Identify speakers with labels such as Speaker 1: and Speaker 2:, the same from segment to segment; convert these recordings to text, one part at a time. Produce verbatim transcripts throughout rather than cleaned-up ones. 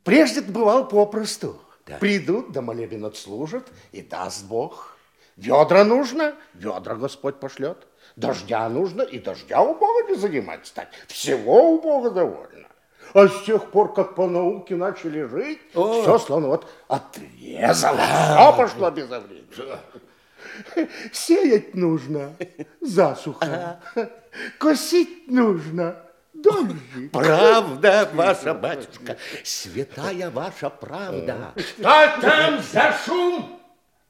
Speaker 1: Прежде бывал попросту.
Speaker 2: Да.
Speaker 1: Придут, да молебен отслужат, и даст Бог. Ведра нужно, ведра Господь пошлет. Дождя нужно, и дождя у Бога не занимать стать. Всего у Бога довольно. А с тех пор, как по науке начали жить, О. все словно вот отрезало, все пошло безвременно. Сеять нужно засуха, косить нужно дождик.
Speaker 2: Правда, ваша батюшка, святая ваша правда.
Speaker 3: Что там за шум?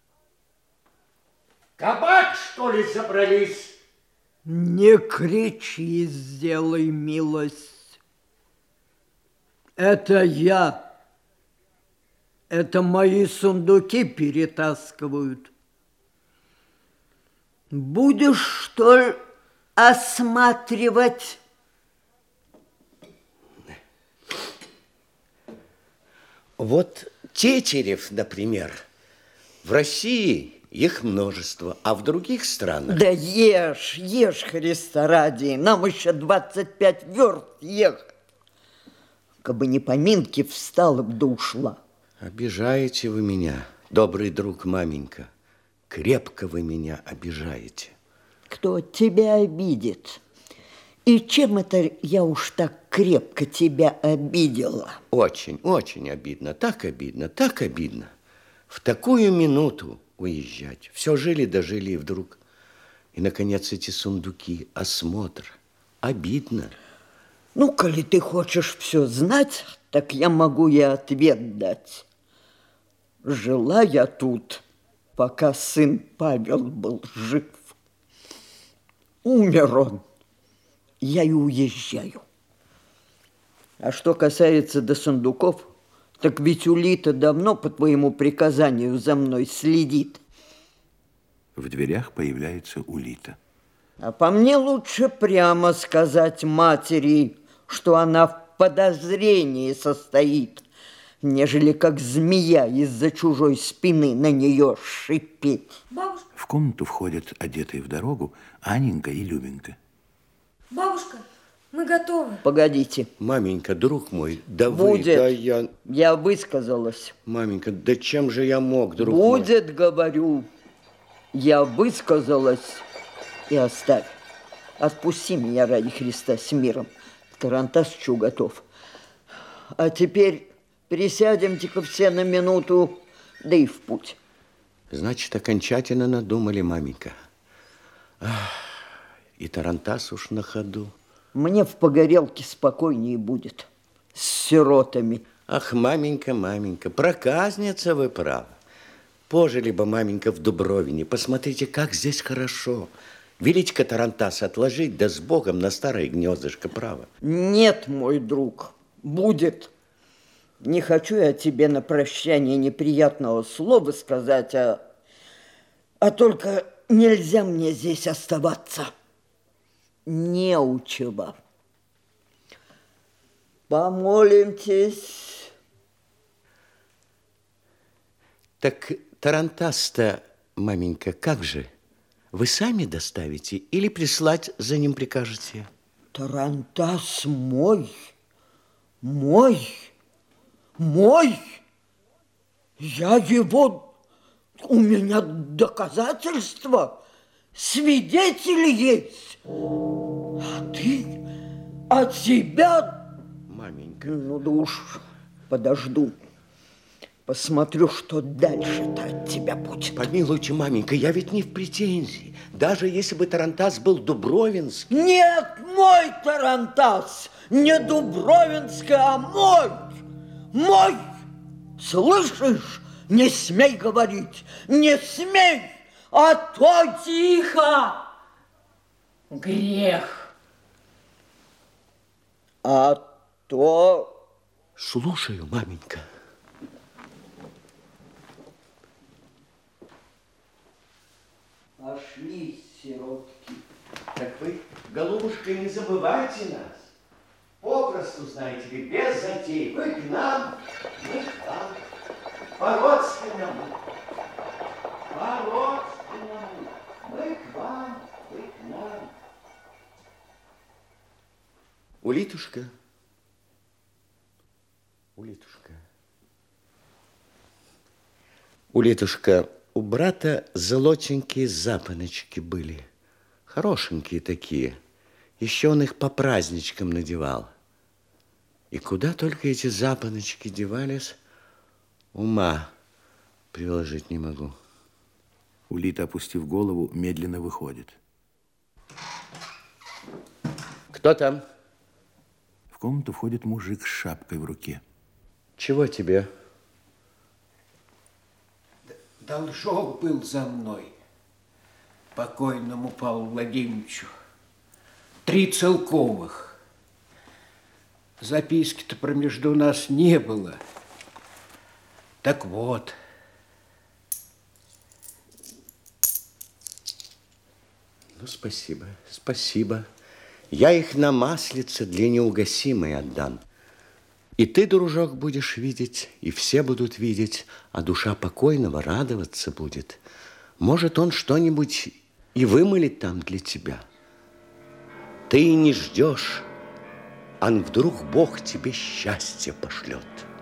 Speaker 3: Кабак, что ли, собрались?
Speaker 4: Не кричи, сделай милость. Это я. Это мои сундуки перетаскивают. Будешь, что ли, осматривать?
Speaker 2: Вот тетерев, например, в России их множество, а в других странах...
Speaker 4: Да ешь, ешь, Христа ради, нам еще двадцать пять верст ехать. Кабы не поминки, встала б да ушла.
Speaker 2: Обижаете вы меня, добрый друг маменька. Крепко вы меня обижаете.
Speaker 4: Кто тебя обидит? И чем это я уж так крепко тебя обидела?
Speaker 2: Очень, очень обидно, так обидно, так обидно. В такую минуту уезжать. Все жили, дожили, и вдруг... И, наконец, эти сундуки, осмотр. Обидно.
Speaker 4: Ну, коли ты хочешь все знать, так я могу и ответ дать. Жила я тут, пока сын Павел был жив. Умер он. Я и уезжаю. А что касается до сундуков, так ведь Улита давно по твоему приказанию за мной следит.
Speaker 5: В дверях появляется Улита.
Speaker 4: А по мне лучше прямо сказать матери, что она в подозрении состоит, нежели как змея из-за чужой спины на нее шипеть.
Speaker 6: Бабушка.
Speaker 5: В комнату входят, одетые в дорогу, Аненька и Любенька.
Speaker 6: Бабушка, мы готовы.
Speaker 4: Погодите.
Speaker 2: Маменька, друг мой, да
Speaker 4: Будет.
Speaker 2: вы, да я...
Speaker 4: Я высказалась.
Speaker 2: Маменька, да чем же я мог, друг мой?
Speaker 4: Будет, говорю. Я высказалась. И оставь. Отпусти меня ради Христа с миром. Тарантасчу готов. А теперь присядемте-ка все на минуту, да и в путь.
Speaker 2: Значит, окончательно надумали, маменька. Ах, и тарантас уж на ходу.
Speaker 4: Мне в погорелке спокойнее будет. С сиротами.
Speaker 2: Ах, маменька, маменька, проказница вы, право. Пожили бы, маменька, в Дубровине. Посмотрите, как здесь хорошо. Велите-ка тарантас отложить, да с Богом на старое гнездышко, право.
Speaker 4: Нет, мой друг, будет. Не хочу я тебе на прощание неприятного слова сказать, а, а только нельзя мне здесь оставаться. Неучево. Помолимтесь.
Speaker 2: Так тарантас-то, маменька, как же? Вы сами доставите или прислать за ним прикажете?
Speaker 4: Тарантас мой, мой, мой. Я его, у меня доказательства, свидетели есть. А ты от себя...
Speaker 2: Маменька.
Speaker 4: Ну да уж подожду. Посмотрю, что дальше-то от тебя будет.
Speaker 2: Помилуйте, маменька, я ведь не в претензии. Даже если бы тарантас был дубровинский.
Speaker 4: Нет, мой тарантас, не дубровинский, а мой, мой. Слышишь? Не смей говорить, не смей, а то...
Speaker 6: Тихо! Грех.
Speaker 4: А то...
Speaker 2: Слушаю, маменька.
Speaker 4: Пошли, сиротки.
Speaker 2: Так вы, голубушка, не забывайте нас. Попросту, знаете ли, без затей. Вы к нам, мы к вам. По-родственному. По-родственному. Мы к вам, вы к нам. Улитушка. Улитушка. Улитушка. Улитушка, у брата золотенькие запоночки были. Хорошенькие такие. Еще он их по праздничкам надевал. И куда только эти запоночки девались, ума приложить не могу.
Speaker 5: Улита, опустив голову, медленно выходит.
Speaker 2: Кто там?
Speaker 5: В комнату входит мужик с шапкой в руке.
Speaker 2: Чего тебе?
Speaker 7: Должок был за мной, покойному Павлу Владимировичу. Три целковых. Записки-то промежду нас не было. Так вот.
Speaker 2: Ну, спасибо, спасибо. Я их на маслице для неугасимой отдам. И ты, дружок, будешь видеть, и все будут видеть, а душа покойного радоваться будет. Может, он что-нибудь и вымолит там для тебя. Ты и не ждешь, а вдруг Бог тебе счастье пошлет.